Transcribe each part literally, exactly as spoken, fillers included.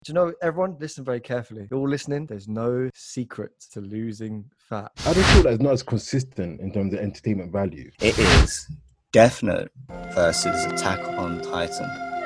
Do you know, everyone, listen very carefully. You're all listening. There's no secret to losing fat. I just feel that it's not as consistent in terms of entertainment value. It is Death Note versus Attack on Titan.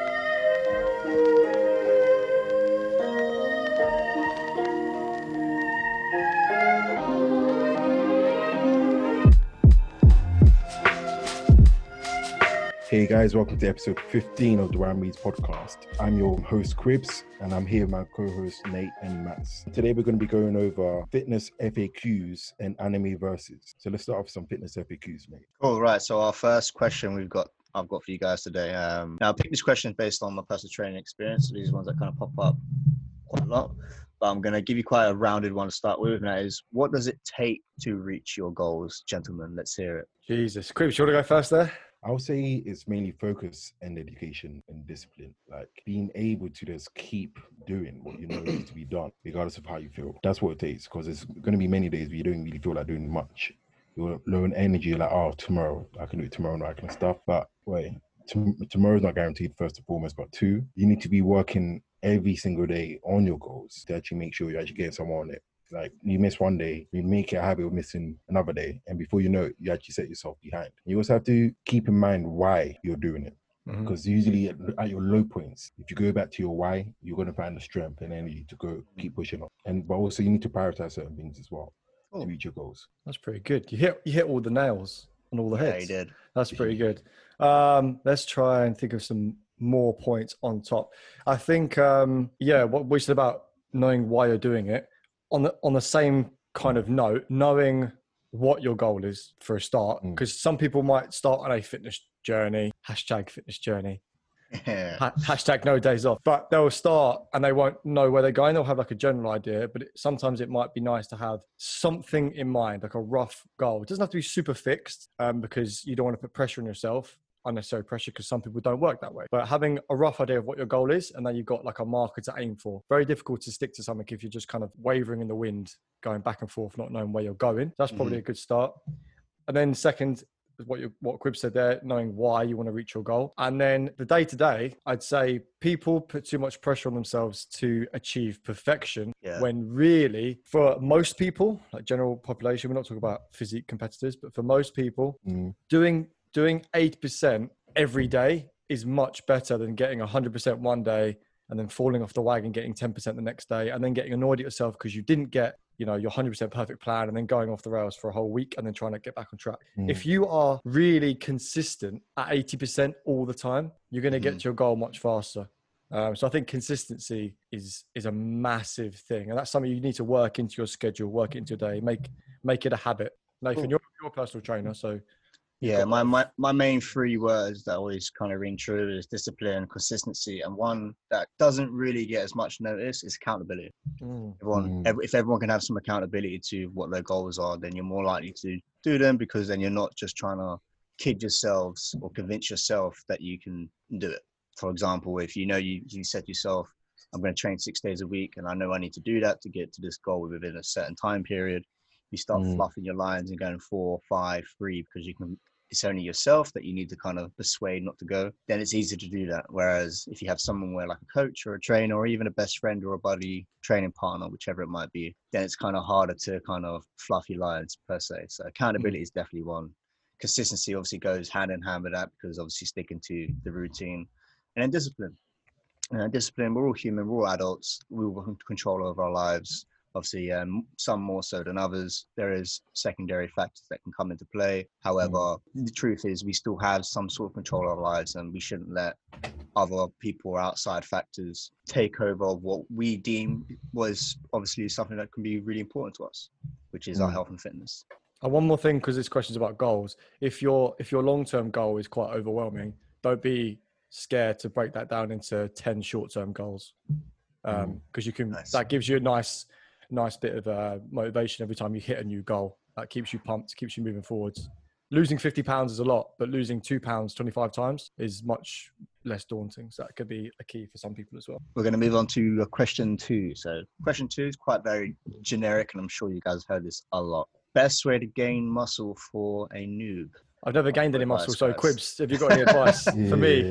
Hey guys, welcome to episode fifteen of the Ram Reads podcast. I'm your host Cribs, and I'm here with my co-hosts Nate and Mats. Today we're going to be going over fitness F A Qs and anime verses. So let's start off with some fitness F A Qs, mate. All right. So our first question we've got, I've got for you guys today. Um, now, I picked this question based on my personal training experience. These are ones that kind of pop up quite a lot. But I'm going to give you quite a rounded one to start with. And that is, what does it take to reach your goals, gentlemen? Let's hear it. Jesus. Cribs, you want to go first there? I would say it's mainly focus and dedication and discipline. Like being able to just keep doing what you know needs to be done, regardless of how you feel. That's what it takes, because there's going to be many days where you don't really feel like doing much. You're low on energy, you're like, oh, tomorrow, I can do it tomorrow and all that kind of stuff. But wait, t- tomorrow's not guaranteed, first and foremost. But two, you need to be working every single day on your goals to actually make sure you're actually getting somewhere on it. Like you miss one day, you make it a habit of missing another day, and before you know it, you actually set yourself behind. You also have to keep in mind why you're doing it, because mm-hmm. usually at, at your low points, if you go back to your why, you're going to find the strength and energy to go keep pushing on. And but also you need to prioritize certain things as well oh. to reach your goals. That's pretty good. You hit you hit all the nails on all the yeah, heads. Yeah, you did. That's pretty good. Um, let's try and think of some more points on top. I think um, yeah, what we said about knowing why you're doing it. On the on the same kind of note, knowing what your goal is for a start, because mm. some people might start on a fitness journey, hashtag fitness journey, yeah. ha- hashtag no days off, but they'll start and they won't know where they're going. They'll have like a general idea, but it, sometimes it might be nice to have something in mind, like a rough goal. It doesn't have to be super fixed um, because you don't want to put pressure on yourself. Unnecessary pressure, because some people don't work that way. But having a rough idea of what your goal is, and then you've got like a marker to aim for. Very difficult to stick to something if you're just kind of wavering in the wind, going back and forth, not knowing where you're going. That's probably mm-hmm. a good start. And then second, what you what Crib said there, knowing why you want to reach your goal. And then the day to day, I'd say people put too much pressure on themselves to achieve perfection yeah. when really for most people, like general population, we're not talking about physique competitors, but for most people, mm. doing Doing eight percent every day is much better than getting one hundred percent one day and then falling off the wagon, getting ten percent the next day, and then getting annoyed at yourself because you didn't get, you know, your one hundred percent perfect plan, and then going off the rails for a whole week and then trying to get back on track. Mm. If you are really consistent at eighty percent all the time, you're going to mm. get to your goal much faster. Um, so I think consistency is is a massive thing, and that's something you need to work into your schedule, work it into your day, make make it a habit. Nathan, you're, you're a personal trainer, so... Yeah, my, my, my main three words that always kind of ring true is discipline, consistency, and one that doesn't really get as much notice is accountability. Mm. Everyone, mm. If everyone can have some accountability to what their goals are, then you're more likely to do them, because then you're not just trying to kid yourselves or convince yourself that you can do it. For example, if you know you, you set yourself, I'm going to train six days a week, and I know I need to do that to get to this goal within a certain time period. You start mm. fluffing your lines and going four, five, three, because you can. It's only yourself that you need to kind of persuade not to go. Then it's easy to do that. Whereas if you have someone where like a coach or a trainer or even a best friend or a buddy training partner, whichever it might be, then it's kind of harder to kind of fluff your lines per se. So accountability mm. is definitely one. Consistency obviously goes hand in hand with that, because obviously sticking to the routine. And then discipline. Uh, discipline, we're all human, we're all adults. We will have control over our lives. Obviously, um, some more so than others. There is secondary factors that can come into play. However, mm. the truth is we still have some sort of control of our lives, and we shouldn't let other people or outside factors take over what we deem was obviously something that can be really important to us, which is mm. our health and fitness. And one more thing, because this question is about goals. If your if your long-term goal is quite overwhelming, don't be scared to break that down into ten short-term goals, because um, mm. you can. Nice. That gives you a nice. nice bit of uh, motivation every time you hit a new goal. That keeps you pumped, keeps you moving forwards. Losing fifty pounds is a lot, but losing two pounds twenty-five times is much less daunting. So that could be a key for some people as well. We're going to move on to question two. So question two is quite very generic, and I'm sure you guys have heard this a lot. Best way to gain muscle for a noob? I've never gained any Advice, muscle. So guys. Quibs, have you got any advice Yeah, for me?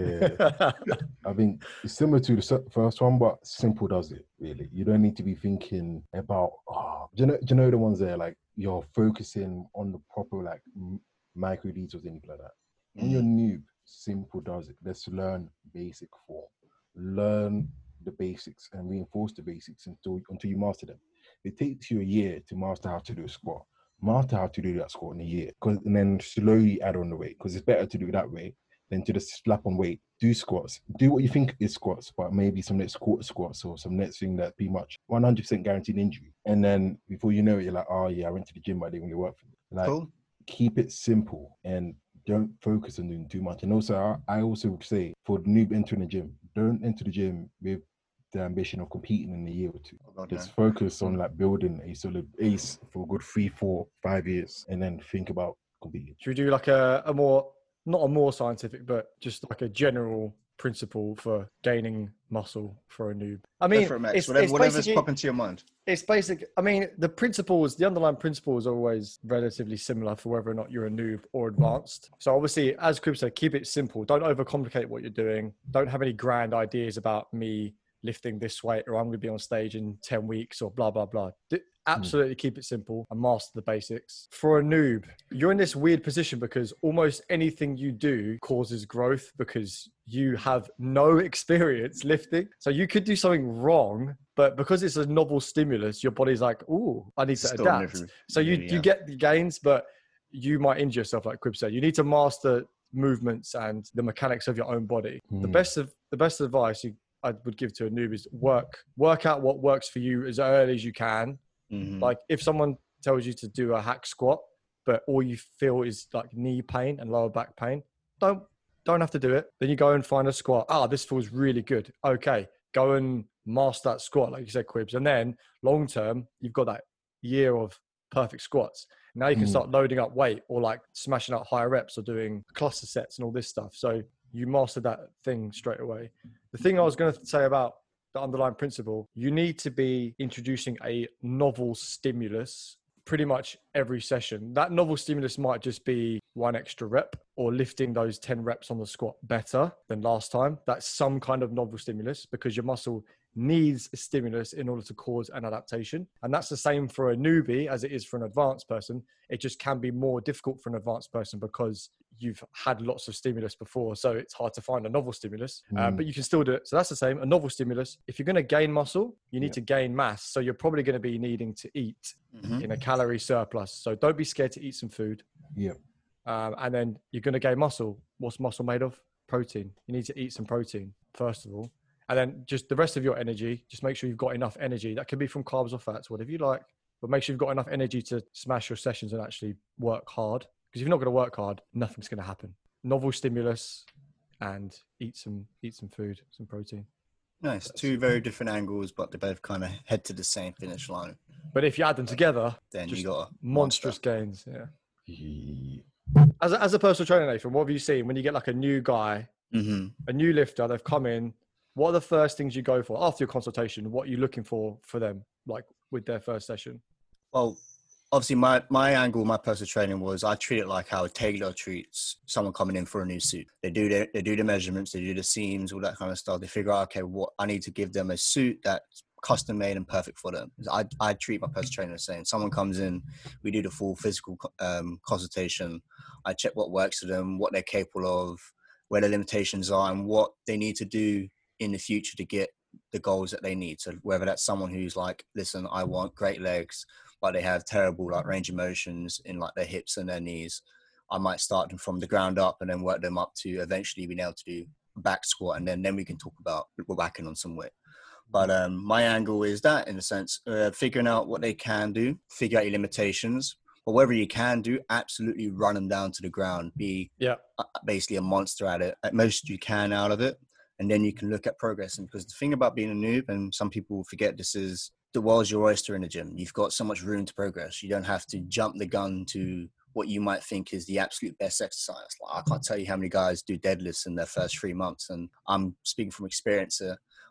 I think it's similar to the se- first one, but simple does it really. You don't need to be thinking about, oh, do you know, do you know the ones there, like you're focusing on the proper like m- micro details, anything like that. When you're noob, simple does it. Let's learn basic form. Learn the basics and reinforce the basics until until you master them. It takes you a year to master how to do a squat. Master how to do that squat in a year, because and then slowly add on the weight. Because it's better to do it that way than to just slap on weight. Do squats. Do what you think is squats, but maybe some next quarter squats or some next thing that pretty much one hundred percent guaranteed injury. And then before you know it, you're like, oh yeah, I went to the gym, but it didn't really work for me. Like, Cool. keep it simple and don't focus on doing too much. And also, I, I also would say for the noob entering the gym, don't enter the gym with the ambition of competing in a year or two. Oh, God, Just no. focus on like building a solid base for a good three, four, five years, and then think about competing. Should we do like a, a more, not a more scientific, but just like a general principle for gaining muscle for a noob? I mean, Go for it, Max. it's, Whatever, it's whatever's basically- popping to your mind. It's basic. I mean, the principles, the underlying principles are always relatively similar for whether or not you're a noob or advanced. So obviously, as Crib said, keep it simple. Don't overcomplicate what you're doing. Don't have any grand ideas about me lifting this weight or I'm going to be on stage in ten weeks or blah, blah, blah. D- absolutely keep it simple and master the basics. For a noob, you're in this weird position because almost anything you do causes growth because you have no experience lifting. So you could do something wrong, but because it's a novel stimulus, your body's like, ooh, I need to Still adapt. different. So you, Yeah. you get the gains, but you might injure yourself, like Crib said. You need to master movements and the mechanics of your own body. The Mm. best of the best advice you, I would give to a noob is work, work out what works for you as early as you can. Mhm. Like if someone tells you to do a hack squat, but all you feel is like knee pain and lower back pain, don't don't have to do it. Then you go and find a squat. Ah, this feels really good. Okay, go and master that squat, like you said, Quibs. And then long term, you've got that year of perfect squats. Now you can Mm. start loading up weight or like smashing out higher reps or doing cluster sets and all this stuff. So you master that thing straight away. The thing I was going to say about the underlying principle, you need to be introducing a novel stimulus pretty much every session. That novel stimulus might just be one extra rep or lifting those ten reps on the squat better than last time. That's some kind of novel stimulus because your muscle needs a stimulus in order to cause an adaptation. And that's the same for a newbie as it is for an advanced person. It just can be more difficult for an advanced person because you've had lots of stimulus before. So it's hard to find a novel stimulus, Mm. um, but you can still do it. So that's the same, a novel stimulus. If you're going to gain muscle, you need Yeah. to gain mass. So you're probably going to be needing to eat Mhm. in a calorie surplus. So don't be scared to eat some food. Yeah. Um, and then you're going to gain muscle. What's muscle made of? Protein. You need to eat some protein, first of all. And then just the rest of your energy, just make sure you've got enough energy. That can be from carbs or fats, whatever you like. But make sure you've got enough energy to smash your sessions and actually work hard. Because if you're not going to work hard, nothing's going to happen. Novel stimulus and eat some eat some food, some protein. Nice. Two very different angles, but they both kind of head to the same finish line. But if you add them together, Then just you got a monstrous monster. gains. Yeah. Yeah. As a, as a personal trainer, Nathan, what have you seen when you get like a new guy, Mhm. a new lifter, they've come in? What are the first things you go for after your consultation? What are you looking for for them, like with their first session? Well, obviously, my, my angle, my personal training was I treat it like how a tailor treats someone coming in for a new suit. They do the, they do the measurements, they do the seams, all that kind of stuff. They figure out, okay, what I need to give them a suit that's custom made and perfect for them. I, I treat my personal trainer the same. Someone comes in, we do the full physical um, consultation. I check what works for them, what they're capable of, where their limitations are, and what they need to do in the future to get the goals that they need. So whether that's someone who's like, listen, I want great legs, but they have terrible like range of motions in like their hips and their knees, I might start them from the ground up and then work them up to eventually being able to do a back squat, and then then we can talk about whacking on some weight. But um, my angle is that, in a sense, uh, figuring out what they can do, figure out your limitations. But whatever you can do, absolutely run them down to the ground. Be Yeah. uh, basically a monster at it, at most you can out of it. And then you can look at progressing. Because the thing about being a noob, and some people forget this, is the world's your oyster in the gym. You've got so much room to progress. You don't have to jump the gun to what you might think is the absolute best exercise. Like, I can't tell you how many guys do deadlifts in their first three months. And I'm speaking from experience here.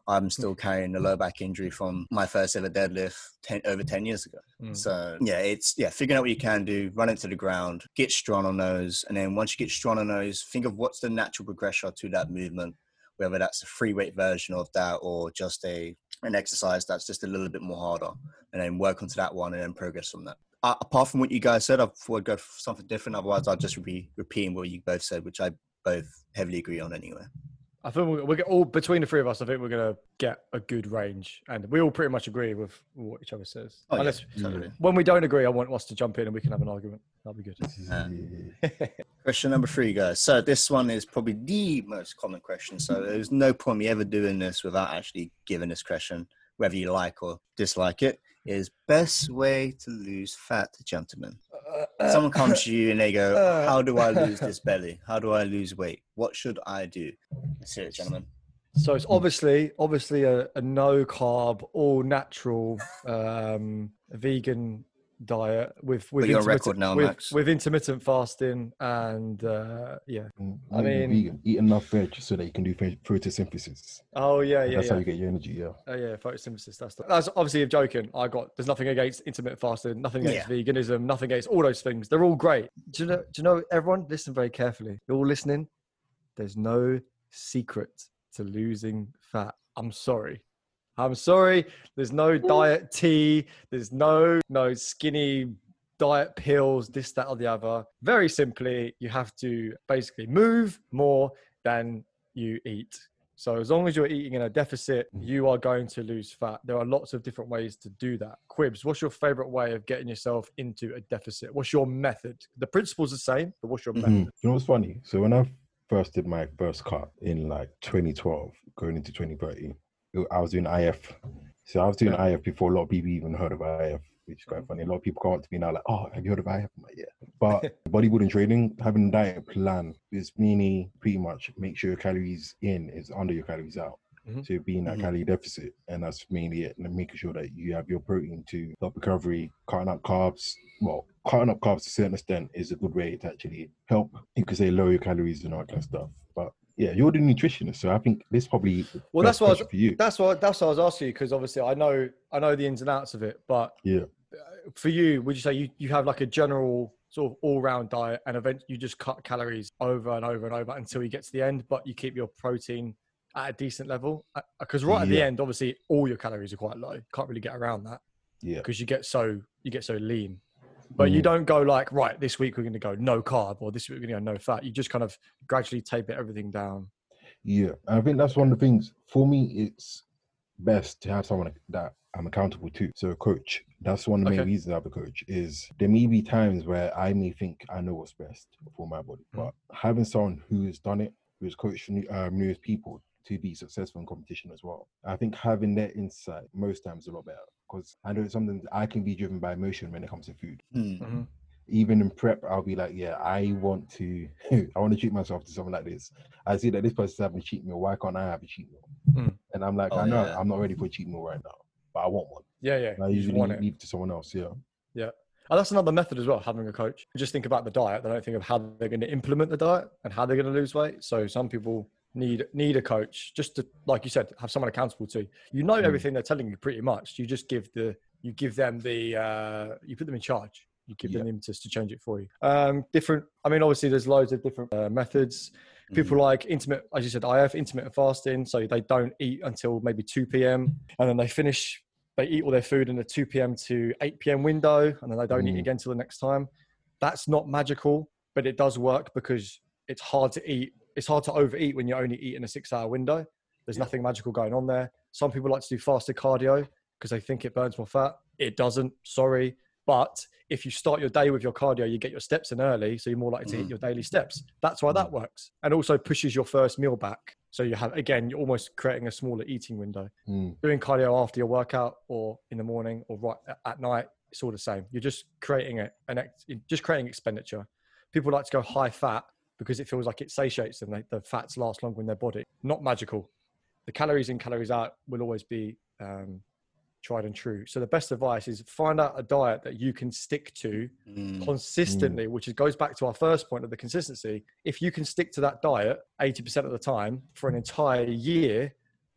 I'm still carrying a low back injury from my first ever deadlift ten, over ten years ago. Mm. So yeah, it's yeah, figuring out what you can do, run it to the ground, get strong on those. And then once you get strong on those, think of what's the natural progression to that movement, whether that's a free weight version of that or just a an exercise that's just a little bit more harder, and then work onto that one and then progress from that. Uh, apart from what you guys said, I thought I'd go for something different. Otherwise, I'll just be repeating what you both said, which I both heavily agree on anyway. I think we're, we're all between the three of us. I think we're going to get a good range, and we all pretty much agree with what each other says. Oh, Unless yeah, totally. When we don't agree, I want us to jump in and we can have an argument. That'll be good. Uh, question number three, guys. So this one is probably the most common question. So there's no point me ever doing this without actually giving this question, whether you like or dislike it. Is best way to lose fat, gentlemen? Uh, Someone comes to you and they go, uh, how do I lose this belly? How do I lose weight? What should I do? Let's hear it, gentlemen. So it's obviously, obviously a, a no carb, all natural, um, vegan diet with with, your record now, with, Max. with intermittent fasting and uh, yeah. Mm, I mean, vegan. Eat enough veg so that you can do photosynthesis. Oh yeah, yeah. That's yeah. how you get your energy. Yeah. Oh yeah, photosynthesis. That's the, that's obviously I'm joking. I got there's nothing against intermittent fasting, nothing against yeah. veganism, nothing against all those things. They're all great. Do you know? Do you know? Everyone, listen very carefully. You're all listening. There's no secret to losing fat. I'm sorry. I'm sorry. There's no diet tea. There's no no skinny diet pills, this, that, or the other. Very simply, you have to basically move more than you eat. So as long as you're eating in a deficit, you are going to lose fat. There are lots of different ways to do that. Quibs, what's your favorite way of getting yourself into a deficit? What's your method? The principle's the same, but what's your Mm-hmm. method? You know what's funny? So when I first did my first cut in like twenty twelve, going into twenty thirteen, I was doing I F. So I was doing I F before a lot of people even heard of I F, which is quite funny. A lot of people come up to me now like, oh, have you heard of I F? I'm like, yeah. But bodybuilding training, having a diet plan is meaning pretty much make sure your calories in is under your calories out. Mm-hmm. So you're being that mm-hmm. calorie deficit, and that's mainly it. And making sure that you have your protein to help recovery, cutting out carbs. Well, cutting up carbs to a certain extent is a good way to actually help. You could say lower your calories and all that kind of stuff. But yeah, you're the nutritionist, so I think this probably well. That's what I was, for you. That's what that's what I was asking you, because obviously I know I know the ins and outs of it. But yeah, for you, would you say you, you have like a general sort of all round diet, and eventually you just cut calories over and over and over until you get to the end, but you keep your protein at a decent level? Because right at yeah. the end, obviously all your calories are quite low. Can't really get around that. Yeah, because you get so you get so lean. But mm. you don't go like, right, this week we're going to go no carb, or this week we're going to go no fat. You just kind of gradually taper everything down. Yeah, I think that's one of the things. For me, it's best to have someone that I'm accountable to. So a coach. That's one of the okay. main reasons I have a coach, is there may be times where I may think I know what's best for my body. Mm. But having someone who has done it, who has coached um, newest people to be successful in competition as well, I think having their insight most times is a lot better. Because I know it's something that I can be driven by emotion when it comes to food. Mm-hmm. Even in prep, I'll be like, yeah, I want to, I want to treat myself to something like this. I see that this person's having a cheat meal. Why can't I have a cheat meal? Mm. And I'm like, oh, I know yeah. I'm not ready for a cheat meal right now, but I want one. Yeah, yeah. And I usually want leave it to someone else. Yeah. Yeah. And that's another method as well, having a coach. Just think about the diet. They don't think of how they're going to implement the diet and how they're going to lose weight. So some people need need a coach just to, like you said, have someone accountable to. You know mm. everything they're telling you pretty much. You just give the you give them the uh, you put them in charge. You give yeah. them the impetus to change it for you. Um, different. I mean, obviously, there's loads of different uh, methods. People mm. like intermittent, as you said, I have intermittent fasting, so they don't eat until maybe two p.m. and then they finish. They eat all their food in the two p.m. to eight p.m. window, and then they don't mm. eat again till the next time. That's not magical, but it does work because it's hard to eat. It's hard to overeat when you only eat in a six-hour window. There's yeah. nothing magical going on there. Some people like to do fasted cardio because they think it burns more fat. It doesn't, sorry. But if you start your day with your cardio, you get your steps in early, so you're more likely to hit your daily steps. That's why that works. And also pushes your first meal back. So you have, again, you're almost creating a smaller eating window. Mm. Doing cardio after your workout or in the morning or right at night, it's all the same. You're just creating a, an just creating expenditure. People like to go high fat because it feels like it satiates them. They, the fats last longer in their body. Not magical. The calories in, calories out will always be um, tried and true. So the best advice is find out a diet that you can stick to mm. consistently, mm. which is, goes back to our first point of the consistency. If you can stick to that diet eighty percent of the time for an entire year,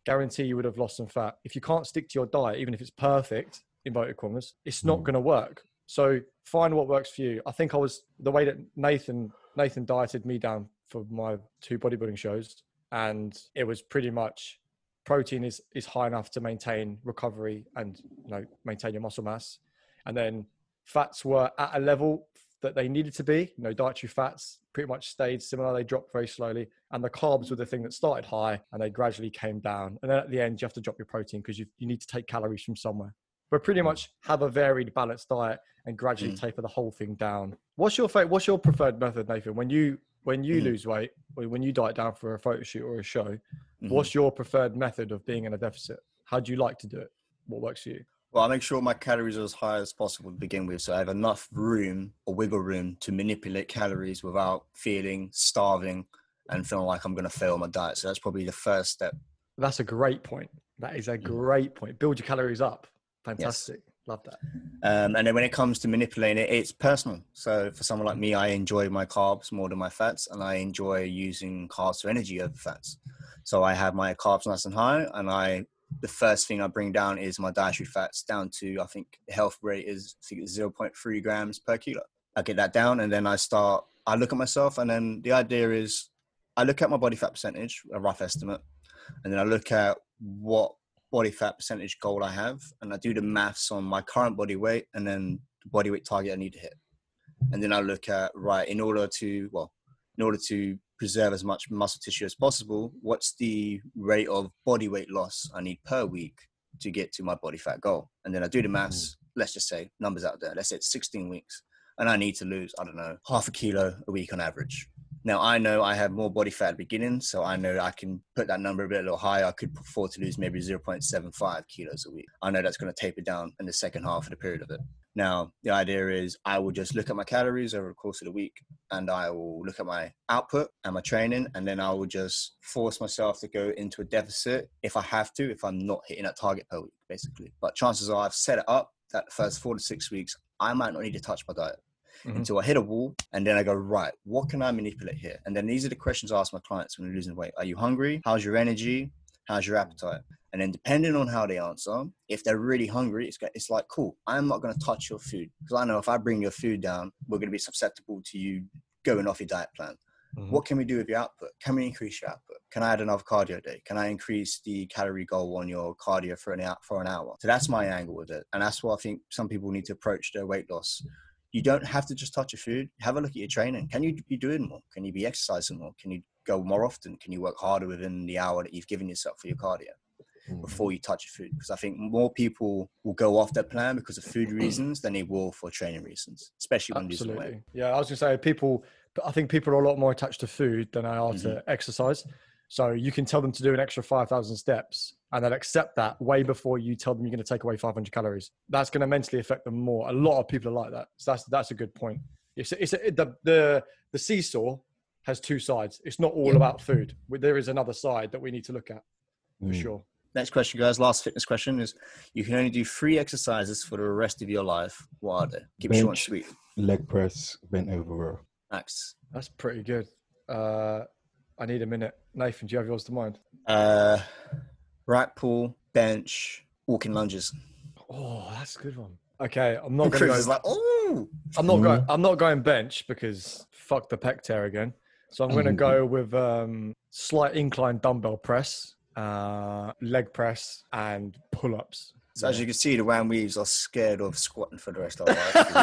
guarantee you would have lost some fat. If you can't stick to your diet, even if it's perfect, inverted commas, it's not mm. going to work. So find what works for you. I think I was the way that Nathan Nathan dieted me down for my two bodybuilding shows, and it was pretty much protein is is high enough to maintain recovery and, you know, maintain your muscle mass, and then fats were at a level that they needed to be. You know, dietary fats pretty much stayed similar. They dropped very slowly, and the carbs were the thing that started high and they gradually came down. And then at the end, you have to drop your protein because you you need to take calories from somewhere. But pretty much have a varied, balanced diet and gradually mm. taper the whole thing down. What's your favorite, what's your preferred method, Nathan? When you when you mm. lose weight, or when you diet down for a photo shoot or a show, mm-hmm. what's your preferred method of being in a deficit? How do you like to do it? What works for you? Well, I make sure my calories are as high as possible to begin with, so I have enough room or wiggle room to manipulate calories without feeling starving and feeling like I'm going to fail my diet. So that's probably the first step. That's a great point. That is a great point. Build your calories up. Fantastic. Yes. Love that. Um, and then when it comes to manipulating it, it's personal. So for someone like me, I enjoy my carbs more than my fats, and I enjoy using carbs for energy over fats. So I have my carbs nice and high, and I the first thing I bring down is my dietary fats down to, I think the health rate is, I think it's zero point three grams per kilo. I get that down, and then I start, I look at myself, and then the idea is I look at my body fat percentage, a rough estimate, and then I look at what body fat percentage goal I have, and I do the maths on my current body weight and then the body weight target I need to hit. And then I look at, right, in order to, well, in order to preserve as much muscle tissue as possible, what's the rate of body weight loss I need per week to get to my body fat goal? And then I do the maths, let's just say numbers out there, let's say it's sixteen weeks, and I need to lose, I don't know, half a kilo a week on average. Now, I know I have more body fat at the beginning, so I know I can put that number a bit a little higher. I could afford to lose maybe zero point seven five kilos a week. I know that's going to taper down in the second half of the period of it. Now, the idea is I will just look at my calories over the course of the week, and I will look at my output and my training, and then I will just force myself to go into a deficit if I have to, if I'm not hitting that target per week, basically. But chances are I've set it up that the first four to six weeks, I might not need to touch my diet. Mm-hmm. Until I hit a wall, and then I go, right, what can I manipulate here? And then these are the questions I ask my clients when they're losing weight. Are you hungry? How's your energy? How's your appetite? And then depending on how they answer, if they're really hungry, it's, it's like, cool, I'm not going to touch your food. Because I know if I bring your food down, we're going to be susceptible to you going off your diet plan. Mm-hmm. What can we do with your output? Can we increase your output? Can I add another cardio day? Can I increase the calorie goal on your cardio for an hour? For an hour? So that's my angle with it. And that's what I think some people need to approach their weight loss. You don't have to just touch your food. Have a look at your training. Can you be doing more? Can you be exercising more? Can you go more often? Can you work harder within the hour that you've given yourself for your cardio mm-hmm. before you touch your food? Because I think more people will go off their plan because of food reasons than they will for training reasons, especially when losing weight. Yeah, I was going to say people, I think people are a lot more attached to food than they are mm-hmm. to exercise. So you can tell them to do an extra five thousand steps and they'll accept that way before you tell them you're going to take away five hundred calories. That's going to mentally affect them more. A lot of people are like that. So that's, that's a good point. It's, it's a, the, the, the seesaw has two sides. It's not all yeah. about food. There is another side that we need to look at for mm. sure. Next question, guys. Last fitness question is, you can only do three exercises for the rest of your life. What are they? Keep it short and sweet. Leg press, bent over row. Max. That's pretty good. Uh, I need a minute. Nathan, do you have yours to mind? Uh, rack pull, bench, walking lunges. Oh, that's a good one. Okay, I'm not going to go. Like, oh, I'm not going. I'm not going bench because fuck the pec tear again. So I'm going to go with um, slight incline dumbbell press, uh, leg press, and pull-ups. So yeah. As you can see, the Wham Weaves are scared of squatting for the rest of our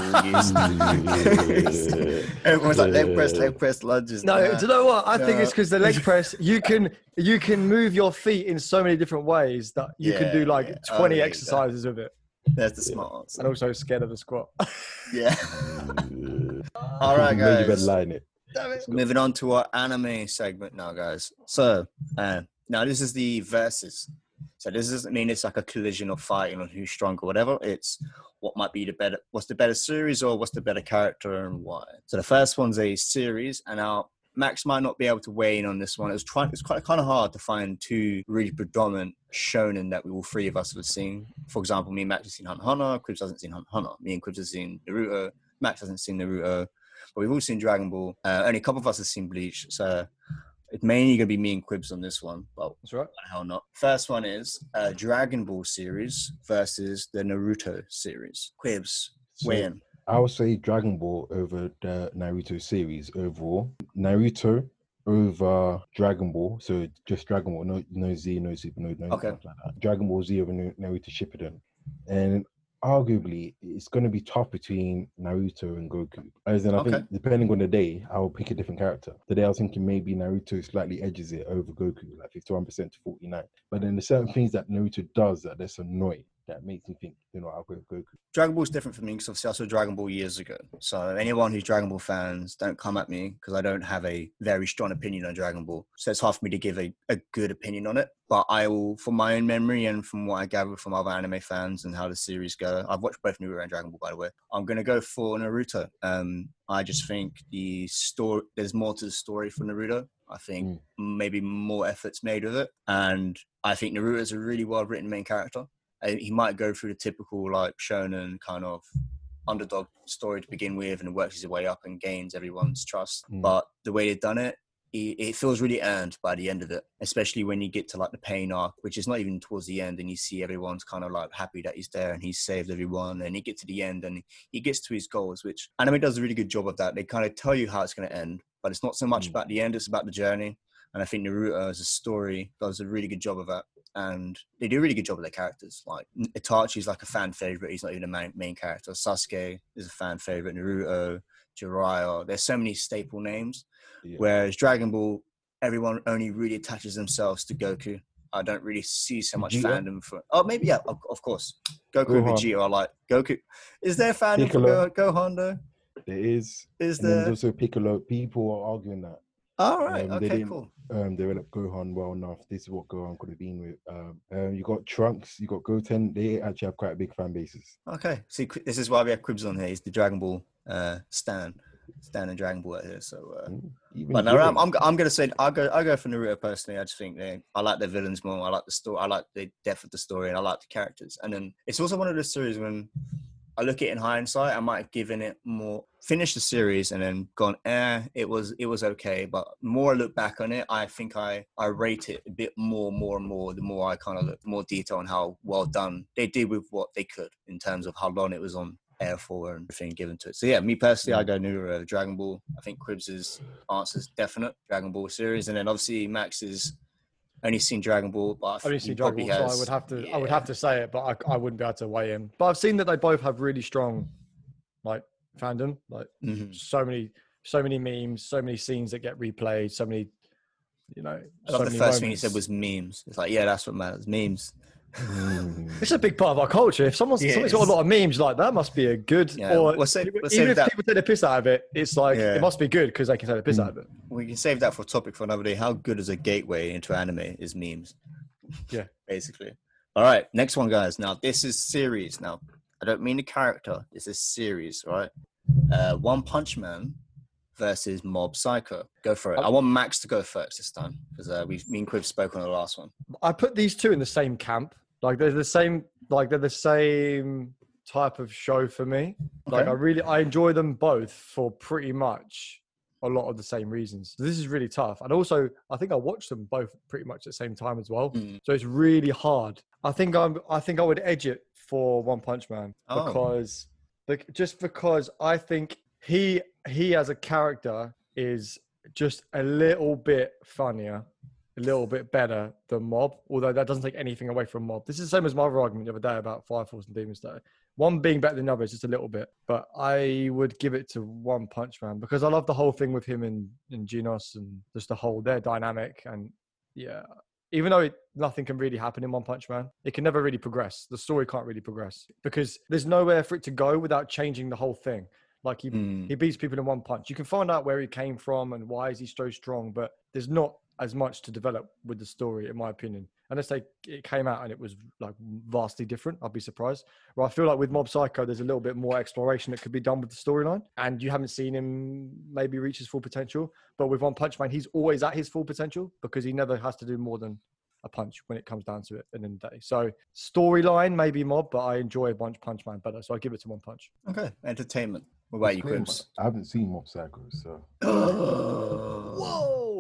life. Everyone's like leg press, leg press, lunges. No, nah. Do you know what? I no. think it's because the leg press, you can you can move your feet in so many different ways that you yeah, can do like yeah. twenty oh, exercises with it. There's the smart answer. And also scared of the squat. Yeah. All right, guys. You better line it. Moving on to our anime segment now, guys. So, uh, now this is the versus. So this doesn't mean it's like a collision or fighting on who's stronger or whatever. It's what might be the better, what's the better series or what's the better character and why. So the first one's a series, and now Max might not be able to weigh in on this one. It was trying, it's quite kind of hard to find two really predominant shonen that we all three of us have seen. For example, me and Max have seen Hunter x Hunter. Cribs hasn't seen Hunter x Hunter. Me and Cribs have seen Naruto. Max hasn't seen Naruto. But we've all seen Dragon Ball. Uh, only a couple of us have seen Bleach. So It's mainly going to be me and Quibs on this one, but That's right. why the hell not? First one is uh, Dragon Ball series versus the Naruto series. Quibs, So, weigh in. I would say Dragon Ball over the Naruto series overall. Naruto over Dragon Ball. So just Dragon Ball, no no Z, no Super, no, no Okay. stuff like that. Dragon Ball Z over Naruto Shippuden. And arguably, it's going to be tough between Naruto and Goku. As in, I Okay. think depending on the day, I will pick a different character. Today, I was thinking maybe Naruto slightly edges it over Goku, like fifty-one percent to forty-nine. But then there's certain things that Naruto does that that's annoying. That makes me think, you know, I'll go with Goku. Dragon Ball's different for me because obviously I saw Dragon Ball years ago. So anyone who's Dragon Ball fans, don't come at me because I don't have a very strong opinion on Dragon Ball. So it's hard for me to give a, a good opinion on it. But I will, from my own memory and from what I gather from other anime fans and how the series go, I've watched both Naruto and Dragon Ball, by the way. I'm going to go for Naruto. Um, I just think the story, there's more to the story for Naruto. I think mm. maybe more efforts made with it. And I think Naruto is a really well-written main character. He might go through the typical like shonen kind of underdog story to begin with and works his way up and gains everyone's trust. Mm. But the way they've done it, it, it feels really earned by the end of it, especially when you get to like the pain arc, which is not even towards the end, and you see everyone's kind of like happy that he's there and he's saved everyone, and you get to the end and he gets to his goals, which anime does a really good job of that. They kind of tell you how it's going to end, but it's not so much mm. about the end, it's about the journey. And I think Naruto as a story does a really good job of that. And they do a really good job with their characters. Like Itachi's like a fan favorite. He's not even a main, main character. Sasuke is a fan favorite. Naruto, Jiraiya. There's so many staple names. Yeah. Whereas Dragon Ball, everyone only really attaches themselves to Goku. I don't really see so much Vegeta? fandom for. Oh, maybe yeah, of, of course. Goku Gohan. and Vegeta are like Goku. Is there fandom Piccolo. for Go, Gohan though? There is. Is and there? There's also Piccolo. People are arguing that. All right. Um, okay. They didn't cool. um, develop Gohan well enough. This is what Gohan could have been with. Um, um, you got Trunks. You got Goten. They actually have quite big fan bases. Okay. See, this is why we have Quibs on here. He's the Dragon Ball uh, Stan, Stan and Dragon Ball out here. So, uh, but no, I'm, I'm I'm gonna say I go I go for Naruto personally. I just think they I like their villains more. I like the story. I like the depth of the story, and I like the characters. And then it's also one of those series when I look at it in hindsight, I might have given it more, finished the series and then gone, eh, it was it was okay. But the more I look back on it, I think I, I rate it a bit more, more and more, the more I kind of look, more detail on how well done they did with what they could in terms of how long it was on air for and everything given to it. So yeah, me personally, I go Naruto over Dragon Ball. I think Quibs' answer is definite, Dragon Ball series. And then obviously Max is only seen Dragon Ball, but I've only seen Dragon Ball, has, so I would have to. yeah. I would have to say it, but I, I wouldn't be able to weigh in. But I've seen that they both have really strong, like fandom, like mm-hmm. so many, so many memes, so many scenes that get replayed, so many, you know. I love so the many first moments. thing he said was memes. It's like, yeah, that's what matters, memes. It's a big part of our culture. If someone's, yeah, someone's got a lot of memes like that, must be a good. Yeah. Or we'll save, we'll even if that. people take the piss out of it, it's like yeah. it must be good because they can take the piss mm. out of it. We can save that for a topic for another day. How good is a gateway into anime is memes? Yeah, basically. All right, next one, guys. Now this is series. Now I don't mean the character. This is series, right? Uh, One Punch Man versus Mob Psycho. Go for it. I want Max to go first this time because uh, we, me and Quiv spoke on the last one. I put these two in the same camp. Like they're the same. Like they're the same type of show for me. Okay. Like I really, I enjoy them both for pretty much a lot of the same reasons. This is really tough. And also, I think I watched them both pretty much at the same time as well. Mm. So it's really hard. I think I'm, I think I would edge it for One Punch Man oh. because, like, just because I think he, he as a character is just a little bit funnier, a little bit better than Mob, although that doesn't take anything away from Mob. This is the same as my other argument the other day about Fire Force and Demon Slayer. One being better than the other is just a little bit, but I would give it to One Punch Man because I love the whole thing with him and, and Genos and just the whole, their dynamic. And yeah, even though it, nothing can really happen in One Punch Man, it can never really progress. The story can't really progress because there's nowhere for it to go without changing the whole thing. Like he, mm. he beats people in one punch. You can find out where he came from and why is he so strong, but there's not as much to develop with the story, in my opinion. Unless they it came out and it was like vastly different, I'd be surprised. Well, I feel like with Mob Psycho, there's a little bit more exploration that could be done with the storyline, and you haven't seen him maybe reach his full potential. But with One Punch Man, he's always at his full potential because he never has to do more than a punch when it comes down to it at the end of the day. So storyline maybe Mob, but I enjoy One Punch Man better, so I give it to One Punch. Okay, entertainment. What about you, Quibs? I haven't seen Mob Psycho, so. Whoa!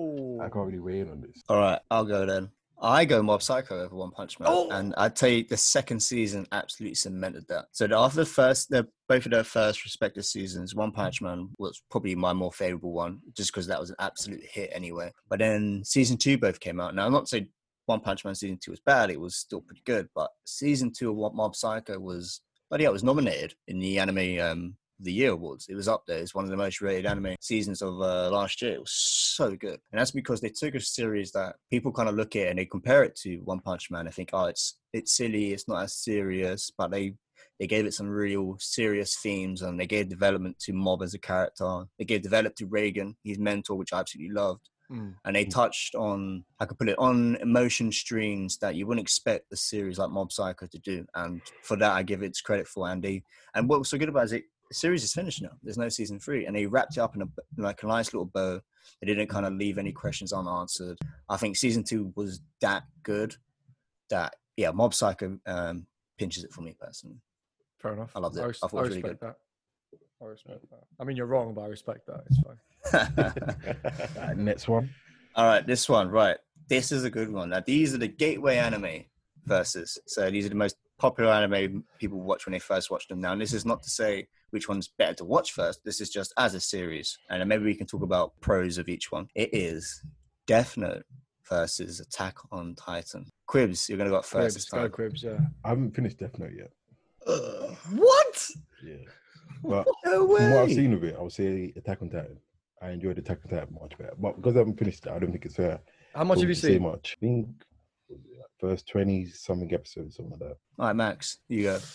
I can't really weigh in on this. All right, I'll go then. I go Mob Psycho over One Punch Man, oh! and I'd tell you the second season absolutely cemented that. So after the first, the, both of their first respective seasons, One Punch Man was probably my more favorable one, just because that was an absolute hit anyway. But then season two both came out. Now I'm not saying One Punch Man season two was bad; it was still pretty good. But season two of Mob Psycho was, but yeah, it was nominated in the Anime um, the Year Awards. It was up there. It's one of the most rated anime seasons of uh, last year. It was so good. And that's because they took a series that people kind of look at and they compare it to One Punch Man. I think, oh, it's it's silly, it's not as serious, but they they gave it some real serious themes, and they gave development to Mob as a character. They gave development to Reagan, his mentor, which I absolutely loved. Mm. And they touched on, I could put it on emotion streams that you wouldn't expect a series like Mob Psycho to do. And for that, I give it credit for Andy. And what was so good about it is it, the series is finished now. There's no season three, and they wrapped it up in a like a nice little bow. They didn't kind of leave any questions unanswered. I think season two was that good that yeah, Mob Psycho um, pinches it for me personally. Fair enough. I loved it. I, res- I thought I it was really good. That. I respect that. I mean, you're wrong, but I respect that. It's fine. Right, next one. All right, this one. Right, this is a good one. Now, these are the gateway anime versus. So these are the most popular anime people watch when they first watch them. Now, and this is not to say which one's better to watch first. This is just as a series. And then maybe we can talk about pros of each one. It is Death Note versus Attack on Titan. Quibs, you're going to go up first. Quibs, go Quibs, yeah. I haven't finished Death Note yet. Uh, what? Yeah. But no way. From what I've seen of it, I would say Attack on Titan. I enjoyed Attack on Titan much better. But because I haven't finished it, I don't think it's fair. How much have you seen? Much. I think first twenty something episodes, something like that. All right, Max, you go.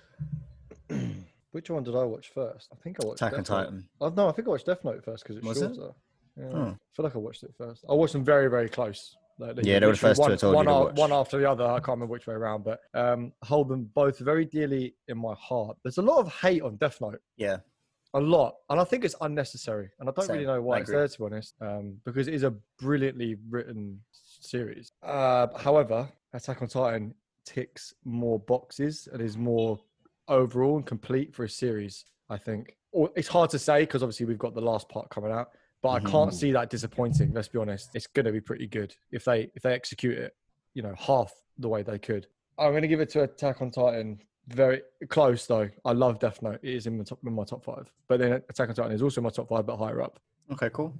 Which one did I watch first? I think I watched Attack on Death Titan. Oh, no, I think I watched Death Note first because it's Was shorter. It? Yeah. Oh. I feel like I watched it first. I watched them very, very close. Like, yeah, they were the first one, two I told one, you to a- watch. one after the other. I can't remember which way around, but um, hold them both very dearly in my heart. There's a lot of hate on Death Note. Yeah. A lot. And I think it's unnecessary. And I don't Same. really know why I it's agree. there, to be honest, um, because it is a brilliantly written series. Uh, however, Attack on Titan ticks more boxes and is more overall and complete for a series, I think. Or it's hard to say because obviously we've got the last part coming out, but mm-hmm. I can't see that disappointing. Let's be honest. It's going to be pretty good if they if they execute it, you know, half the way they could. I'm going to give it to Attack on Titan. Very close though. I love Death Note. It is in my top in my top five. But then Attack on Titan is also in my top five, but higher up. Okay, cool.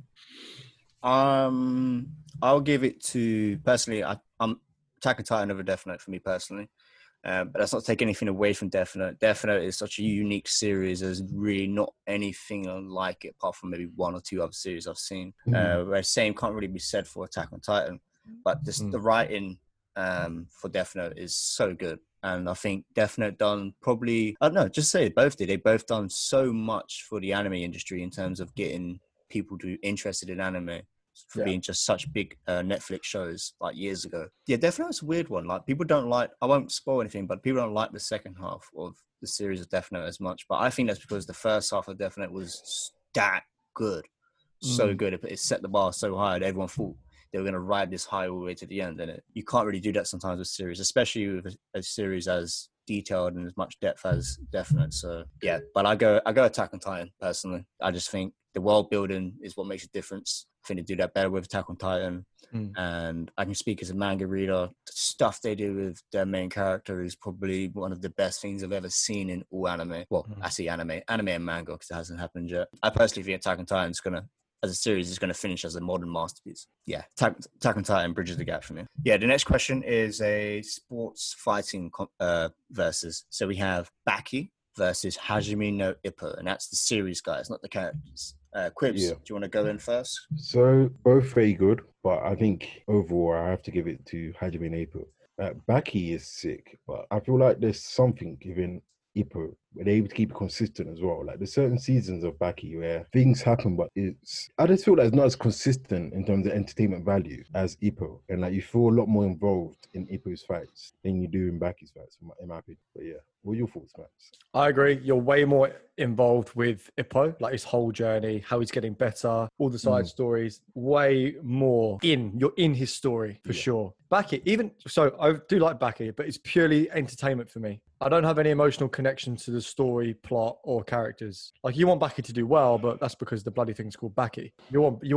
Um, I'll give it to personally. I, I'm Attack on Titan over Death Note for me personally. Um, but that's not taking anything away from Death Note. Death Note is such a unique series. There's really not anything like it apart from maybe one or two other series I've seen. Mm. Uh, where same can't really be said for Attack on Titan. But this, mm. the writing um, for Death Note is so good. And I think Death Note done probably, I don't know, just say it both did. They both done so much for the anime industry in terms of getting people to interested in anime for yeah. being just such big uh, Netflix shows like years ago. Yeah, Death Note's a weird one. Like people don't like, I won't spoil anything, but people don't like the second half of the series of Death Note as much. But I think that's because the first half of Death Note was that good. So mm. good. It, it set the bar so high that everyone thought they were going to ride this high all the way to the end. And it, you can't really do that sometimes with series, especially with a, a series as detailed and as much depth as Death Note. So yeah, but I go I go Attack on Titan personally. I just think the world building is what makes a difference. I think they do that better with Attack on Titan. Mm. And I can speak as a manga reader. The stuff they do with their main character is probably one of the best things I've ever seen in all anime. Well, mm. I see anime, anime and manga because it hasn't happened yet. I personally think Attack on Titan is going to, as a series, is going to finish as a modern masterpiece. Yeah, Attack, Attack on Titan bridges the gap for me. Yeah, the next question is a sports fighting uh, versus. So we have Baki versus Hajime no Ippo, and that's the series, guys, not the characters. Uh, Quibs, yeah. Do you want to go in first? So both very good, but I think overall I have to give it to Hajime no Ippo. Uh, Baki is sick, but I feel like there's something given Ippo where they're able to keep it consistent as well. Like there's certain seasons of Baki where things happen, but it's I just feel like it's not as consistent in terms of entertainment value as Ippo, and like you feel a lot more involved in Ippo's fights than you do in Baki's fights, in my, in my opinion. But yeah, what are your thoughts, Max? I agree. You're way more involved with Ippo, like his whole journey, how he's getting better, all the side mm. stories. Way more in. You're in his story for yeah. sure. Baki, even so, I do like Baki, but it's purely entertainment for me. I don't have any emotional connection to the story, plot, or characters. Like you want Baki to do well, but that's because the bloody thing's called Baki. You want you want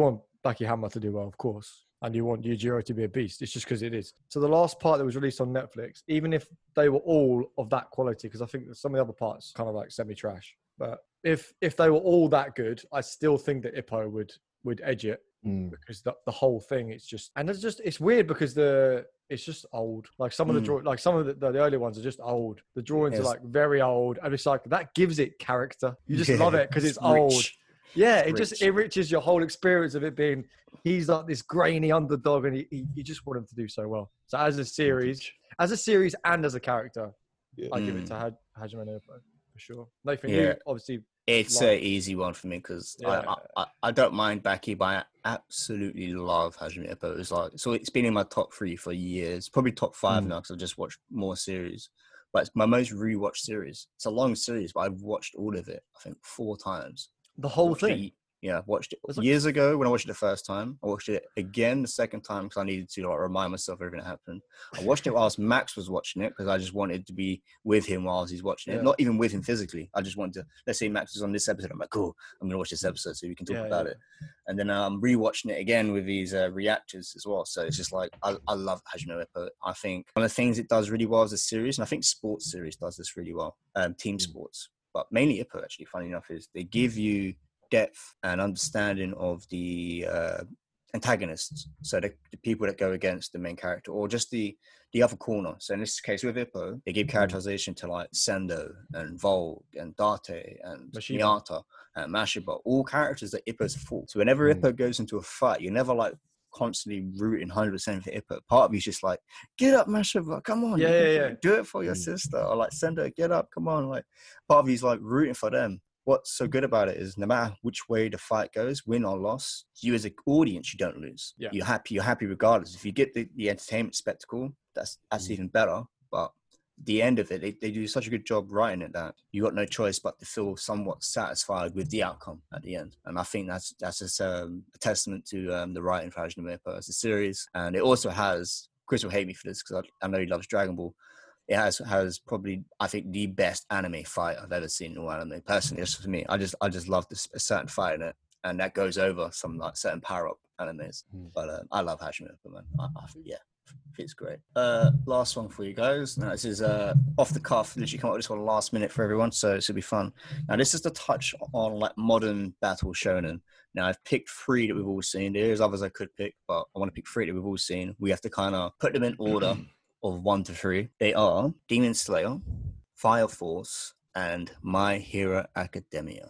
Baki Hanma to do well, of course. And you want Yujiro to be a beast. It's just because it is. So the last part that was released on Netflix, even if they were all of that quality, because I think that some of the other parts kind of like semi-trash, but if if they were all that good, I still think that Ippo would would edge it. Mm. Because the, the whole thing, it's just, and it's just, it's weird because the, it's just old. Like some of the, mm. draw, like some of the, the, the early ones are just old. The drawings yes. are like very old. And it's like, that gives it character. You just yeah, love it because it's, it's old. Yeah, it's it rich. Just enriches your whole experience of it being, he's like this grainy underdog and he, he, you just want him to do so well. So as a series, as a series and as a character, yeah. I mm. give it to Haj- Hajime no Ippo for sure. Nathan, yeah. you obviously... It's an easy one for me because yeah. I, I I don't mind Baki, but I absolutely love Hajime Ippo. It's like, so it's been in my top three for years, probably top five mm. now because I've just watched more series. But it's my most rewatched series. It's a long series, but I've watched all of it, I think, four times. The whole thing? It, yeah, I watched it like... years ago when I watched it the first time. I watched it again the second time because I needed to like remind myself everything that happened. I watched it whilst Max was watching it because I just wanted to be with him whilst he's watching it. Yeah. Not even with him physically. I just wanted to, let's say Max was on this episode. I'm like, cool, I'm going to watch this episode so we can talk yeah, about yeah. it. And then I'm um, rewatching it again with these uh, reactors as well. So it's just like, I, I love Hajime Ippo. I think one of the things it does really well is a series, and I think sports series does this really well, um, team sports. But mainly Ippo, actually, funny enough, is they give you depth and understanding of the uh, antagonists, so the, the people that go against the main character, or just the the other corner. So in this case with Ippo, they give characterization to like Sendo and Volg and Date and Mashima. Miyata and Mashiba, all characters that Ippo's fought. So whenever mm. Ippo goes into a fight, you're never like constantly rooting one hundred percent for Ippo. Part of you's just like, get up, Mashiba, come on, yeah, yeah, yeah. do it for your mm. sister, or like Sendo, get up, come on. Like part of you's like rooting for them. What's so good about it is no matter which way the fight goes, win or loss, you as an audience, you don't lose. Yeah. You're happy. You're happy regardless. If you get the, the entertainment spectacle, that's that's mm. even better. But the end of it, they, they do such a good job writing it that you got no choice but to feel somewhat satisfied with the outcome at the end. And I think that's that's just um, a testament to um, the writing for Hajime Ippo as a series. And it also has, Chris will hate me for this because I, I know he loves Dragon Ball. It has has probably, I think, the best anime fight I've ever seen in all anime. Personally, just for me, I just I just love this a certain fight in it, and that goes over some like certain power up animes. Mm. But uh, I love Hajime Ippo, man. I, I, yeah, it's great. Uh, last one for you guys. Now this is uh off the cuff. Literally come up with this one last minute for everyone, so it should be fun. Now this is the touch on like modern battle shonen. Now I've picked three that we've all seen. There's others I could pick, but I want to pick three that we've all seen. We have to kind of put them in order. Of one to three. They are Demon Slayer, Fire Force, and My Hero Academia.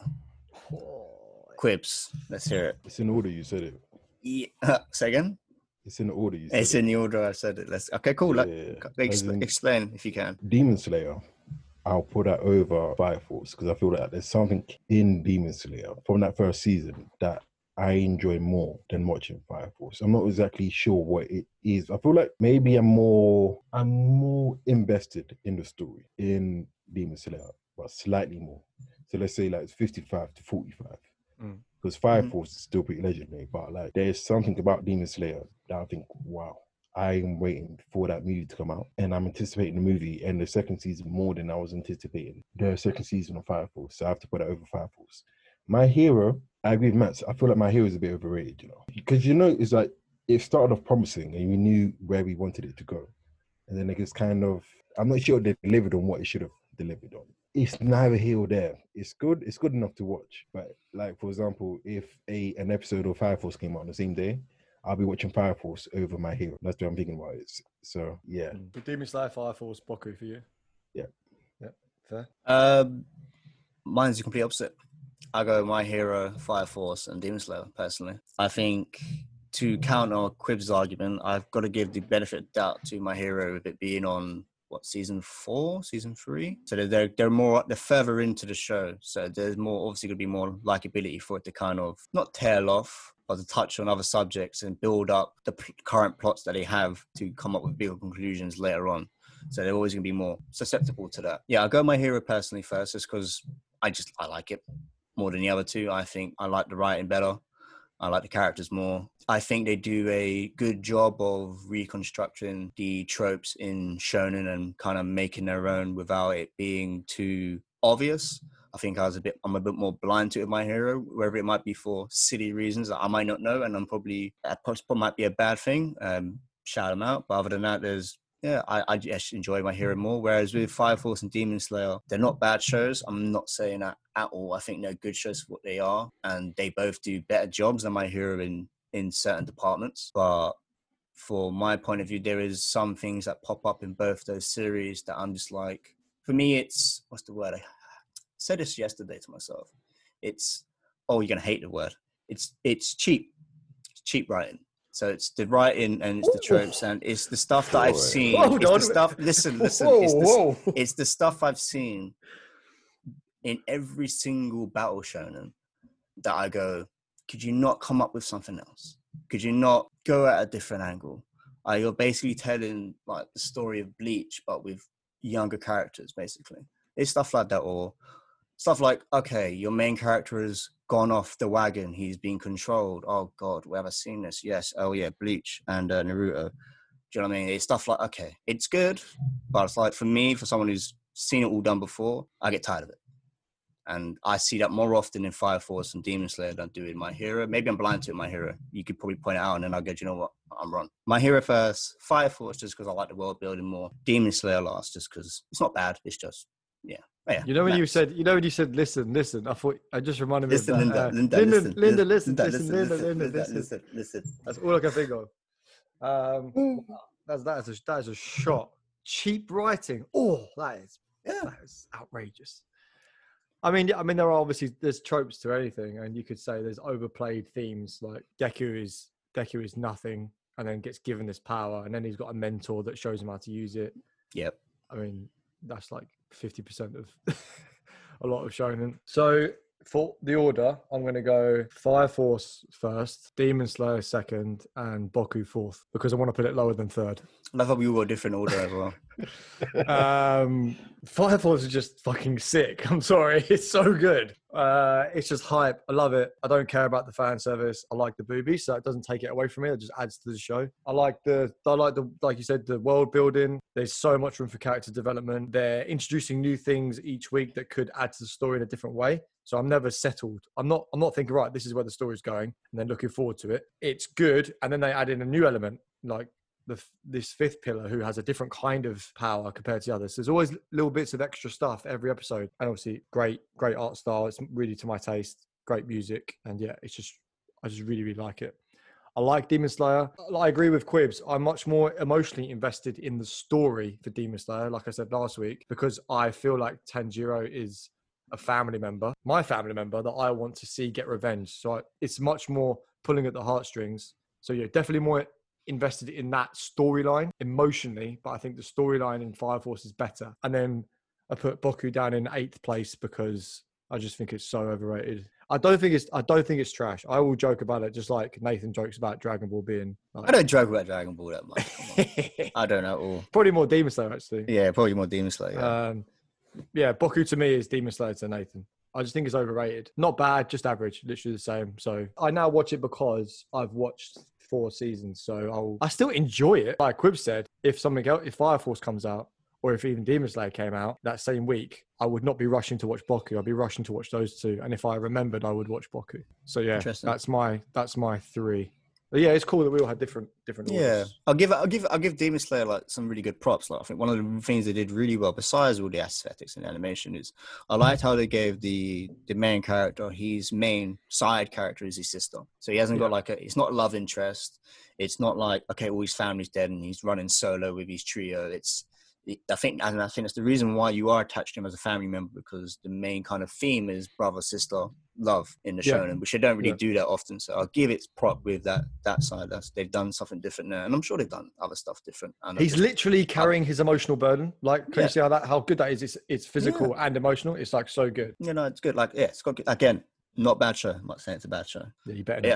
Oh, Quibs, let's hear it. It's in order you said it. Yeah. Say again? It's in the order you said it's it. in the order I said it. Let's okay, cool. Yeah, like, ex- in, explain if you can. Demon Slayer, I'll put that over Fire Force because I feel that there's something in Demon Slayer from that first season that I enjoy more than watching Fire Force. I'm not exactly sure what it is. I feel like maybe I'm more I'm more invested in the story in Demon Slayer, but slightly more. So let's say like it's fifty-five to forty-five. Mm. Because Fire mm. Force is still pretty legendary, but like there's something about Demon Slayer that I think, wow, I'm waiting for that movie to come out, and I'm anticipating the movie and the second season more than I was anticipating the second season of Fire Force. So I have to put it over Fire Force. My Hero, I agree with Matt. I feel like My Hero is a bit overrated, you know, because you know it's like it started off promising and we knew where we wanted it to go, and then it gets kind of, I'm not sure they delivered on what it should have delivered on. It's neither here or there. It's good. It's good enough to watch, but like for example, if a an episode of Fire Force came out on the same day, I'll be watching Fire Force over My Hero. That's what I'm thinking about it. So yeah. But Demon Slayer, Fire Force, Boku for you. Yeah. Yeah. Fair. Um, mine's the complete opposite. I go My Hero, Fire Force, and Demon Slayer, personally. I think to counter Quib's argument, I've got to give the benefit of doubt to My Hero with it being on, what, season four, season three? So they're, they're, they're more, they're further into the show. So there's more, obviously going to be more likability for it to kind of, not tail off, but to touch on other subjects and build up the p- current plots that they have to come up with bigger conclusions later on. So they're always going to be more susceptible to that. Yeah, I'll go My Hero personally first, just because I just, I like it more than the other two. I think I like the writing better. I like the characters more. I think they do a good job of reconstructing the tropes in shonen and kind of making their own without it being too obvious. I think I was a bit, I'm a bit more blind to My Hero, whether it might be for silly reasons that I might not know, and I'm probably, that might be a bad thing. Um, shout them out. But other than that, there's, yeah, I, I just enjoy My Hero more. Whereas with Fire Force and Demon Slayer, they're not bad shows. I'm not saying that at all. I think they're good shows for what they are, and they both do better jobs than My Hero in, in certain departments. But for my point of view, there is some things that pop up in both those series that I'm just like, for me, it's, what's the word? I said this yesterday to myself. It's, oh, you're going to hate the word. It's it's cheap. It's cheap writing. So it's the writing and it's the tropes and it's the stuff that I've seen. Hold it's on. the stuff, listen, listen. Whoa, it's, the, whoa. it's the stuff I've seen in every single battle shonen that I go, could you not come up with something else? Could you not go at a different angle? Uh, you're basically telling like the story of Bleach, but with younger characters, basically. It's stuff like that, or stuff like, okay, your main character has gone off the wagon. He's being controlled. Oh, God, we haven't seen this. Yes. Oh, yeah, Bleach and uh, Naruto. Do you know what I mean? It's stuff like, okay, it's good, but it's like, for me, for someone who's seen it all done before, I get tired of it. And I see that more often in Fire Force and Demon Slayer than I do in My Hero. Maybe I'm blind to it, My Hero. You could probably point it out, and then I'll go, you know what? I'm wrong. My Hero first, Fire Force just because I like the world building more. Demon Slayer last just because it's not bad. It's just, yeah. yeah you know when next. you said, you know when you said, listen, listen. I thought I just reminded me listen, of that. Linda, Uh, Linda, Linda, listen, Linda, listen, Linda, listen, Linda, listen, Linda, Linda, listen. listen, listen. That's all I can think of. Um, that's that is a, that is a shot. Cheap writing. Oh, that is yeah, that is outrageous. I mean, I mean, there are obviously there's tropes to anything, and you could say there's overplayed themes. Like Deku is Deku is nothing, and then gets given this power, and then he's got a mentor that shows him how to use it. Yep. I mean, that's like fifty percent of a lot of shonen. So for the order, I'm going to go Fire Force first, Demon Slayer second, and Boku fourth, because I want to put it lower than third. I love how we were a different order as well. um, Fire Force is just fucking sick. I'm sorry. It's so good. Uh, it's just hype. I love it. I don't care about the fan service. I like the boobies, so it doesn't take it away from me. It just adds to the show. I like the, I like the, like you said, the world building. There's so much room for character development. They're introducing new things each week that could add to the story in a different way. So I'm never settled. I'm not, I'm not thinking, right, this is where the story's going, and then looking forward to it. It's good. And then they add in a new element, like the this fifth pillar who has a different kind of power compared to the others. There's always little bits of extra stuff every episode. And obviously great, great art style. It's really to my taste, great music. And yeah, it's just, I just really, really like it. I like Demon Slayer. I agree with Quibs. I'm much more emotionally invested in the story for Demon Slayer, like I said last week, because I feel like Tanjiro is a family member, my family member that I want to see get revenge. So I, it's much more pulling at the heartstrings. So yeah, definitely more invested in that storyline emotionally, but I think the storyline in Fire Force is better. And then I put Boku down in eighth place because I just think it's so overrated. I don't think it's I don't think it's trash. I will joke about it just like Nathan jokes about Dragon Ball being like, I don't joke about Dragon Ball that much. Come on. I don't know at all. Probably more Demon Slayer actually. Yeah, probably more Demon Slayer. Yeah. Um yeah, Boku to me is Demon Slayer to Nathan. I just think it's overrated. Not bad, just average, literally the same. So I now watch it because I've watched four seasons, so I'll I still enjoy it. Like Quib said, if something else, if Fire Force comes out, or if even Demon Slayer came out that same week, I would not be rushing to watch Boku. I'd be rushing to watch those two. And if I remembered, I would watch Boku. So yeah, that's my that's my three. But yeah, it's cool that we all had different different orders. Yeah, I'll give I'll give I'll give Demon Slayer like some really good props. Like I think one of the things they did really well, besides all the aesthetics and animation, is I liked how they gave the the main character, his main side character is his sister. So he hasn't yeah. got like a, it's not a love interest. It's not like, okay, all his family's dead and he's running solo with his trio. It's I think, and I think that's the reason why you are attached to him as a family member, because the main kind of theme is brother sister love in the yeah. shonen, which they don't really yeah. do that often. So I'll give it prop with that that side. That's, they've done something different there, and I'm sure they've done other stuff different. And he's literally carrying his emotional burden. Like, can yeah. you see how that how good that is? It's it's physical yeah. and emotional. It's like so good. You know, it's good. Like, yeah, it's got good. Again, not bad show. I'm not saying it's a bad show. Yeah, you better. Yeah,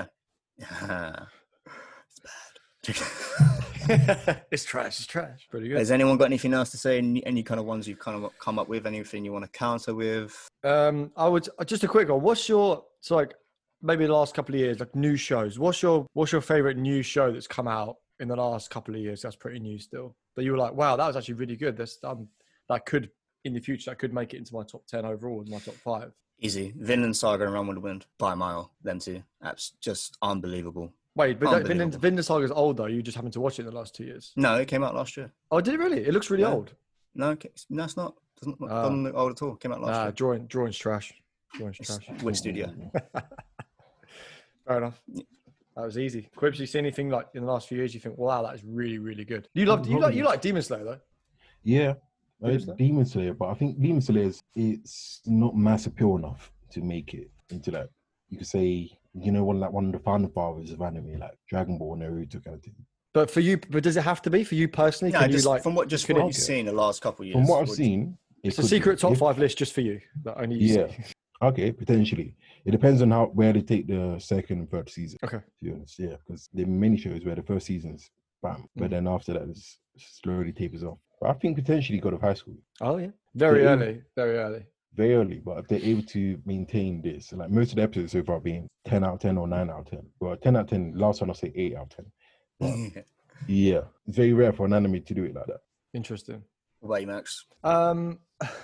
it's bad. It's trash. It's trash. Pretty good. Has anyone got anything else to say? Any, any kind of ones you've kind of come up with? Anything you want to counter with? Um, I would just a quick one. What's your so like maybe the last couple of years, like new shows? What's your what's your favorite new show that's come out in the last couple of years? That's pretty new still. That you were like, wow, that was actually really good. This um, that could in the future that could make it into my top ten overall and my top five. Easy. Vinland Saga and Run with the Wind by a mile. Them two. That's just unbelievable. Wait, but Vinland, Vinland Saga's old though. You just happened to watch it in the last two years. No, it came out last year. Oh, did it really? It looks really yeah. old. No, no, it's not. It doesn't, uh, doesn't look old at all. It came out last nah, year. Drawing, drawing's trash. Drawing's trash. Which studio? Fair enough. That was easy. Quibs, you see anything like in the last few years? You think, wow, that is really, really good. You love, you like, you like Demon Slayer though. Yeah, Demon Slayer? Demon Slayer, but I think Demon Slayer is it's not mass appeal enough to make it into that. You could say, you know, one like one of the founding fathers of anime, like Dragon Ball, Naruto kind of thing. But for you, but does it have to be for you personally? No, Can just you like from what just from what you've seen the last couple of years. From what I've seen, it it's a secret be. top if, five list just for you that only you yeah. see. Okay, potentially. It depends on how where they take the second and third season. Okay. To be honest, yeah, because there are many shows where the first season's bam, mm. but then after that, it slowly tapers off. But I think potentially God of High School. Oh yeah, very they're early, able, very early. Very early, but if they're able to maintain this, like most of the episodes so far being ten out of ten or nine out of ten. Well, ten out of ten. Last one I'll say eight out of ten. But, yeah, it's very rare for an anime to do it like that. Interesting. What about you, Max? Um,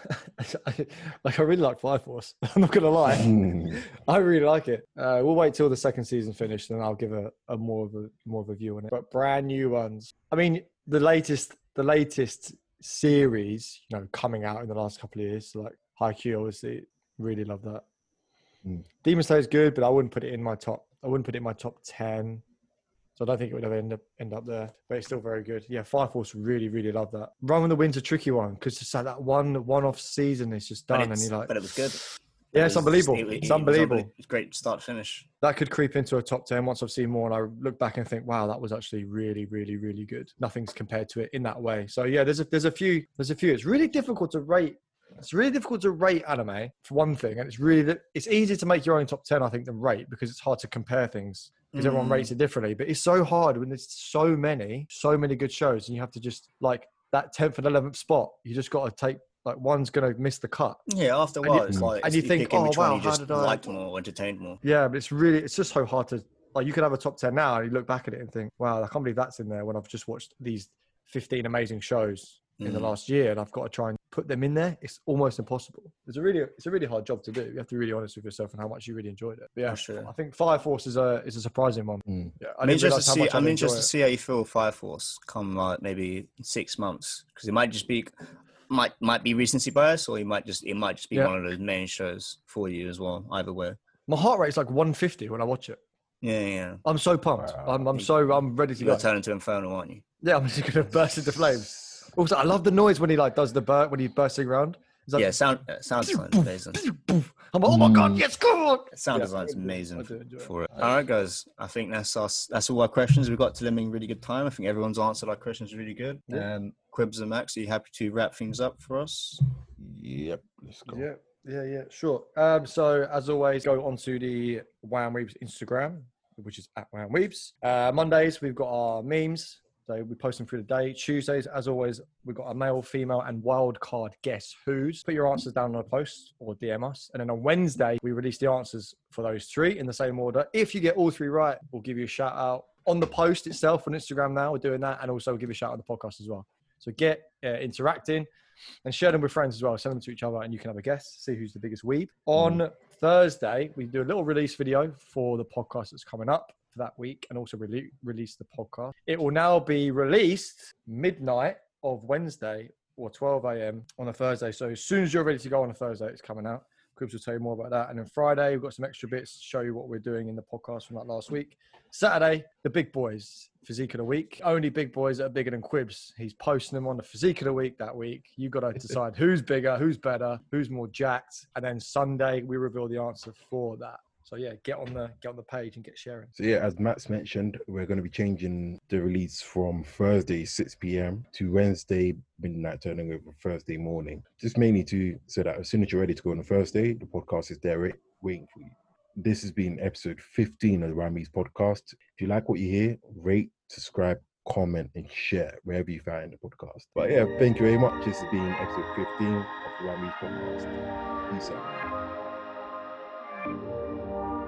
like I really like Fire Force. I'm not gonna lie, mm. I really like it. Uh, we'll wait till the second season finished, and I'll give a, a more of a more of a view on it. But brand new ones. I mean, the latest, the latest series, you know, coming out in the last couple of years, so like Haikyuu, obviously, really love that. Mm. Demon Slayer is good, but I wouldn't put it in my top. I wouldn't put it in my top ten. So I don't think it would ever end up end up there, but it's still very good. Yeah, Fire Force really, really love that. Run with the Wind's a tricky one because it's like that one one-off season is just done, and you're like, but it was good. Yeah, it it's was, unbelievable. It, it, it's unbelievable. It was great start to finish. That could creep into a top ten once I've seen more, and I look back and think, wow, that was actually really, really, really good. Nothing's compared to it in that way. So yeah, there's a there's a few there's a few. It's really difficult to rate. It's really difficult to rate anime for one thing, and it's really it's easier to make your own top ten, I think, than rate because it's hard to compare things. Because everyone rates it differently, but it's so hard when there's so many, so many good shows, and you have to just like that tenth and eleventh spot. You just got to take like one's gonna miss the cut. Yeah, after a while, and it's you, like and you think, oh wow, you how just did I liked more, or entertained more? Yeah, but it's really, it's just so hard to like. You could have a top ten now, and you look back at it and think, wow, I can't believe that's in there when I've just watched these fifteen amazing shows in mm. the last year, and I've got to try and put them in there. It's almost impossible. It's a really, it's a really hard job to do. You have to be really honest with yourself and how much you really enjoyed it. But yeah, sure. I think Fire Force is a is a surprising one. Mm. Yeah, I I'm interested to see. I'm interested to see how you feel Fire Force come like maybe six months because it might just be might might be recency bias, or it might just it might just be yeah. one of those main shows for you as well. Either way, my heart rate is like one fifty when I watch it. Yeah, yeah. I'm so pumped. Wow. I'm I'm so I'm ready to you go. Got to turn into Inferno, aren't you? Yeah, I'm just gonna burst into flames. Also, I love the noise when he like does the burst when he's bursting around. Like, yeah, sound uh, sound design's amazing. I'm like, oh my god, yes, come on! Sound yeah, design's amazing it. for it. All right, guys, I think that's us. That's all our questions. We've got to them in really good time. I think everyone's answered our questions really good. Yeah. Um, Quibs and Max, are you happy to wrap things up for us? Yep, let's go. Yeah, yeah, yeah, sure. Um, so as always, go onto the Wham Weebs Instagram, which is at Wham Weebs. Uh, Mondays we've got our memes. So we post them through the day. Tuesdays, as always, we've got a male, female, and wild card guess who's. Put your answers down on a post or D M us. And then on Wednesday, we release the answers for those three in the same order. If you get all three right, we'll give you a shout out on the post itself on Instagram now. We're doing that. And also we'll give you a shout out on the podcast as well. So get uh, interacting and share them with friends as well. Send them to each other and you can have a guess, see who's the biggest weeb. On mm. Thursday, we do a little release video for the podcast that's coming up for that week and also re- release the podcast. It will now be released midnight of Wednesday or twelve a.m. on a Thursday. So as soon as you're ready to go on a Thursday, it's coming out. Quibs will tell you more about that. And then Friday, we've got some extra bits to show you what we're doing in the podcast from that last week. Saturday, the big boys, Physique of the Week. Only big boys that are bigger than Quibs. He's posting them on the Physique of the Week that week. You've got to decide who's bigger, who's better, who's more jacked. And then Sunday, we reveal the answer for that. So yeah, get on the get on the page and get sharing. So yeah, as Matt's mentioned, we're going to be changing the release from Thursday six p.m. to Wednesday midnight, turning over Thursday morning. Just mainly to so that as soon as you're ready to go on a Thursday, the podcast is there waiting for you. This has been episode fifteen of the Wham Weebs podcast. If you like what you hear, rate, subscribe, comment, and share wherever you find the podcast. But yeah, thank you very much. This has been episode fifteen of the Wham Weebs podcast. Peace out.